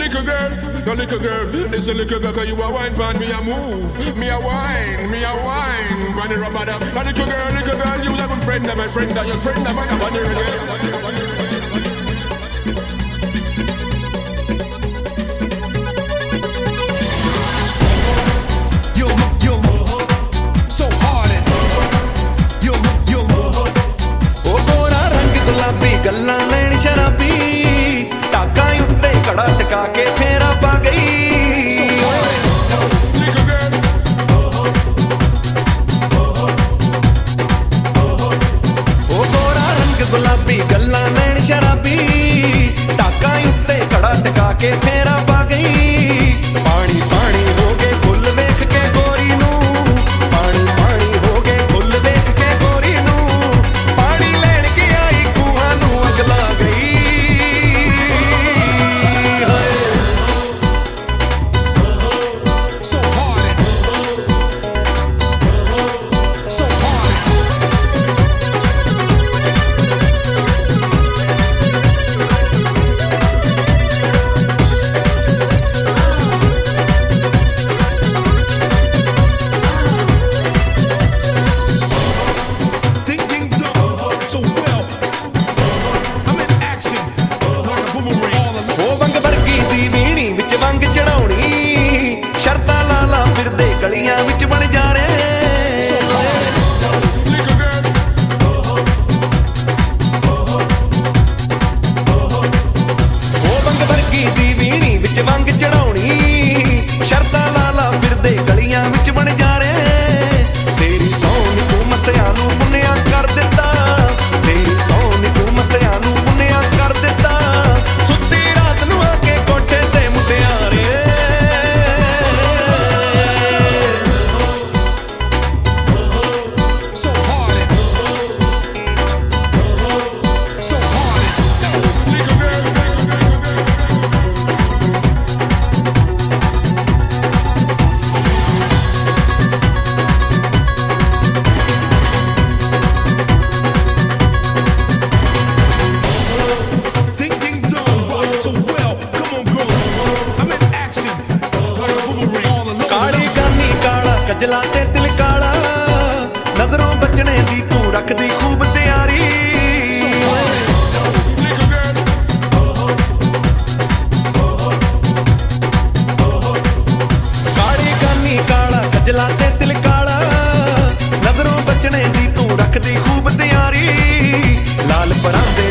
little girl, listen, little girl, 'cause you a wine pan, me a move, me a wine, bunny rubber dub. A little girl, you a good friend of my friend, and your friend of mine, bunny reggae. ਗੱਲਾਂ ਲੈਣ ਸ਼ਰਾਬੀ ਟਾਕਾਂ ਉੱਤੇ ਕੜਾ ਟਿਕਾ ਕੇ ਫੇਰਾ ਪਾ ਗਈ ਉਹ ਗੋਰਾ ਰੰਗ ਗੁਲਾਬੀ ਗੱਲਾਂ ਲੈਣ ਸ਼ਰਾਬੀ ਟਾਕਾਂ ਉੱਤੇ ਕੜਾ ਟਿਕਾ ਕੇ ਫੇਰਾ ਪਾ ਗਈ ਪਾਣੀ ਪਾਣੀ ਹੋ ਗਏ ਫੁੱਲ ਵੇਖ ਕੇ ਗੋਰੀ ਨੂੰ ਪਾਣੀ ਪਾਣੀ ਹੋ ਗਏ ਫੁੱਲ ਵੇਖ ਕੇ ਗੋਰੀ ਨੂੰ ਪਾਣੀ ਲੈਣ ਕੇ ਆਈ ਖੂਹਾਂ ਨੂੰ ਅੱਗ ਲਾ ਗਈ ਵੰਗ ਚੜਾਉਣੀ ਸ਼ਰਤਾਂ ਲਾਲਾ ਫਿਰਦੇ ਗਲੀਆਂ ਵਿੱਚ ਬਣ ਜਾ ਰਹੇ ਤੇਰੀ ਸੌਣ ਤੂੰ ਮਸਿਆਂ ਨੂੰ ਪੁੰਨਿਆ ਕਰ ਦਿੱਤਾ ਤੇਰੀ ਸੌਣ ਤੂੰ ਮਸਿਆਂ ਨੂੰ ਪੁੰਨਿਆ ਕਰ ਦਿੱਤਾ ਸੁੱਤੀ ਰਾਤ ਨੂੰ ਆ ਕੇ ਕੋਠੇ ਤੇ ਮੁਟਿਆਰੇ ਕਜਲਾ ਤੇ ਦਿਲ ਕਾਲਾ ਨਜ਼ਰੋਂ ਬਚਣੇ ਦੀ ਤੂੰ ਰੱਖਦੀ ਖੂਬ ਤਿਆਰੀ ਕਾਲੀ ਕਾਨੀ ਕਾਲਾ ਕਜਲਾ ਤੇ ਦਿਲ ਕਾਲਾ ਨਜ਼ਰੋਂ ਬਚਣੇ ਦੀ ਤੂੰ ਰੱਖਦੀ ਖੂਬ ਤਿਆਰੀ ਲਾਲ ਪਰਾਂਦੇ